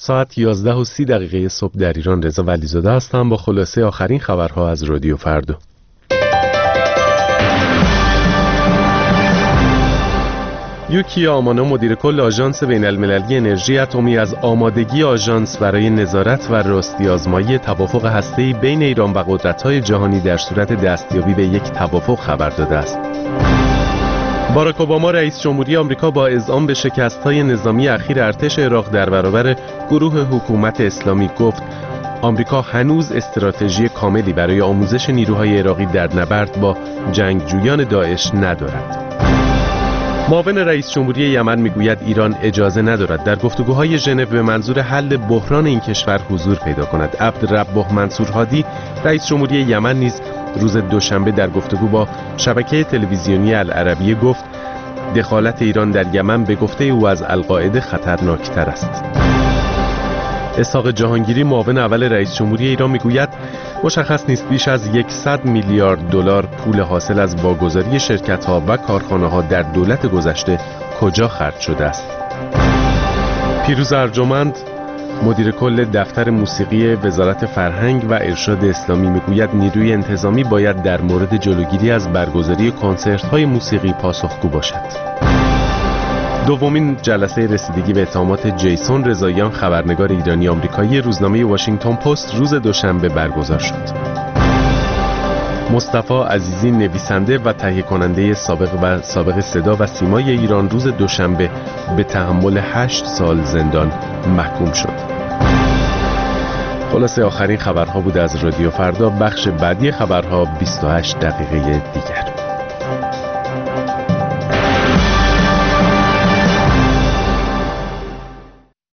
ساعت 11:30 صبح در ایران. رضا ولیزاده هستم با خلاصه آخرین خبرها از رادیو فردا. یوکی آمانا مدیر کل آژانس بین‌المللی انرژی اتمی از آمادگی آژانس برای نظارت و راستی آزمایی توافق هسته‌ای بین ایران و قدرت‌های جهانی در صورت دستیابی به یک توافق خبر داده است. باراک اوباما رئیس جمهوری آمریکا با اذعان به شکست‌های نظامی اخیر ارتش عراق در برابر گروه حکومت اسلامی گفت آمریکا هنوز استراتژی کاملی برای آموزش نیروهای عراقی در نبرد با جنگجویان داعش ندارد. معاون رئیس جمهوری یمن میگوید ایران اجازه ندارد در گفتگوهای ژنو به منظور حل بحران این کشور حضور پیدا کند. عبدالرب منصور هادی رئیس جمهوری یمن نیز روز دوشنبه در گفتگو با شبکه تلویزیونی العربیه گفت دخالت ایران در یمن به گفته او از القاعده خطرناکتر است. اسحاق جهانگیری معاون اول رئیس جمهوری ایران میگوید مشخص نیست بیش از 100 میلیارد دلار پول حاصل از واگذاری شرکت‌ها و کارخانه‌ها در دولت گذشته کجا خرج شده است. پیروز ارجمند مدیر کل دفتر موسیقی وزارت فرهنگ و ارشاد اسلامی میگوید نیروی انتظامی باید در مورد جلوگیری از برگزاری کنسرت‌های موسیقی پاسخگو باشد. دومین جلسه رسیدگی به اتهامات جیسون رضاییان خبرنگار ایرانی آمریکایی روزنامه واشنگتن پست روز دوشنبه برگزار شد. مصطفی عزیزی نویسنده و تهیه کننده سابق صدا و سیمای ایران روز دوشنبه به تحمل 8 سال زندان محکوم شد. خلاصه آخرین خبرها بود از رادیو فردا. بخش بعدی خبرها 28 دقیقه دیگر.